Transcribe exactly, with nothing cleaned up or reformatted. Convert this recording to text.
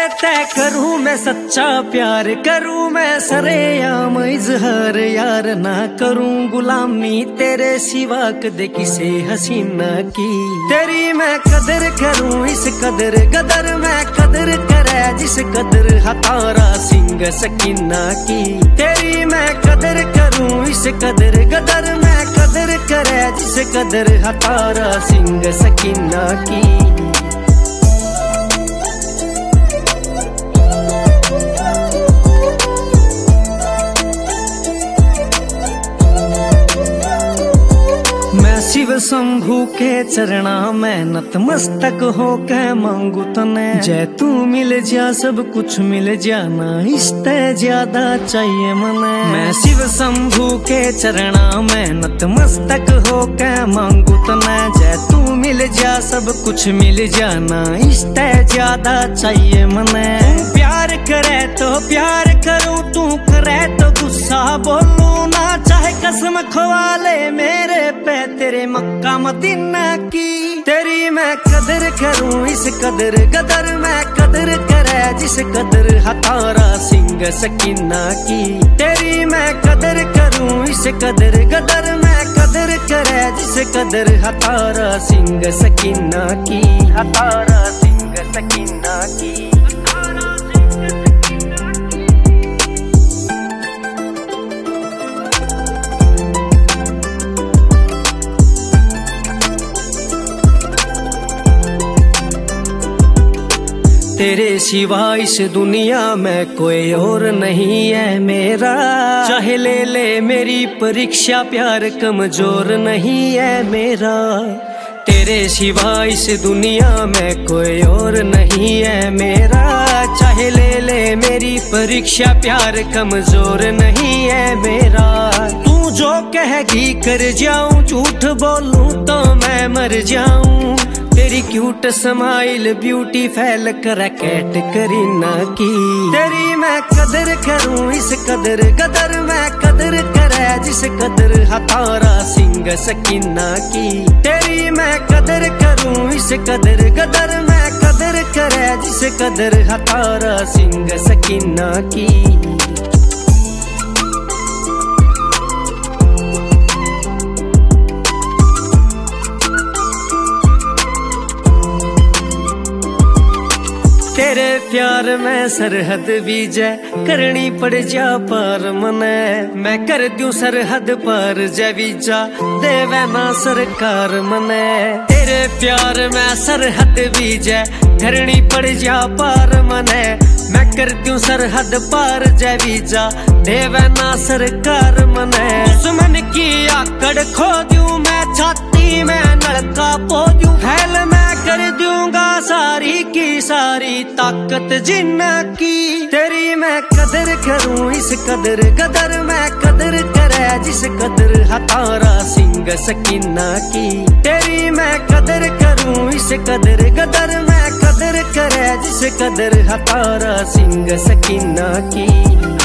तय करूं मैं सच्चा प्यार, करूं मैं सरेआम इजहार, यार ना करूं गुलामी तेरे सिवा कदे किसे हसीना की। तेरी मैं कदर करूं इस कदर गदर, मैं कदर करे जिस कदर हतारा सिंह सकीना की। तेरी मैं कदर करूं इस कदर गदर, मैं कदर करे जिस कदर हतारा सिंह सकीना की। शिव शंभू के चरणा में नतमस्तक हो के मांगू तने, जय तू मिल जा सब कुछ मिल जाना, इससे ज्यादा चाहिए मने। मैं शिव शंभू के चरणा में नतमस्तक हो के मांगू तने, जय तू मिल जा सब कुछ मिल जाना, इससे ज्यादा चाहिए मने। प्यार करे तो प्यार करूं, तू करे तो गुस्सा बोलूं ना, चाहे कसम खवाले मेरे पे तेरे मक्का मदीना की। तेरी मैं कदर करूं इस कदर गदर, मैं कदर करे जिस कदर हतारा सिंह सकीना की। तेरी मैं कदर करूं इस कदर गदर, मैं कदर करे जिस कदर हतारा सिंह सकीना की। हतारा सिंह सकीना की। तेरे सिवा इस दुनिया में कोई और नहीं है मेरा, चाहे ले ले मेरी परीक्षा प्यार कमजोर नहीं है मेरा। तेरे सिवा इस दुनिया में कोई और नहीं है मेरा, चाहे ले ले मेरी परीक्षा प्यार कमजोर नहीं है मेरा। तू जो कहेगी कर जाऊं, झूठ बोलूं तो मैं मर जाऊं, तेरी क्यूट स्माइल ब्यूटी फैल कर कैट करीना की। तेरी मैं कदर करूं इस कदर गदर, मैं कदर करे जिस कदर हतारा सिंह सकीना की। तेरी मैं कदर करूं इस कदर गदर, मैं कदर करे जिस कदर हतारा सिंह सकीना की। तेरे प्यार में सरहद भी जय करनी पड़ जा पार मने, मैं कर दूं सरहद पार जय वीजा देवे ना सरकार मने। तेरे प्यार में सरहद भी जय करनी पड़ जा पार मने, मैं कर दूं सरहद पार जय वीजा देवे ना सरकार मने। दुश्मन की आकड़ खो दूं मैं, छाती में नलका पो दूं, फैल मैं कर दूंगा सारी की सारी ताकत जिन्ना की। तेरी मैं कदर करूं इस कदर गदर, मैं कदर करे जिस कदर हतारा सिंह सकीना की। तेरी मैं कदर करूं इस कदर गदर, मैं कदर करे जिस कदर हतारा सिंह सकीना की।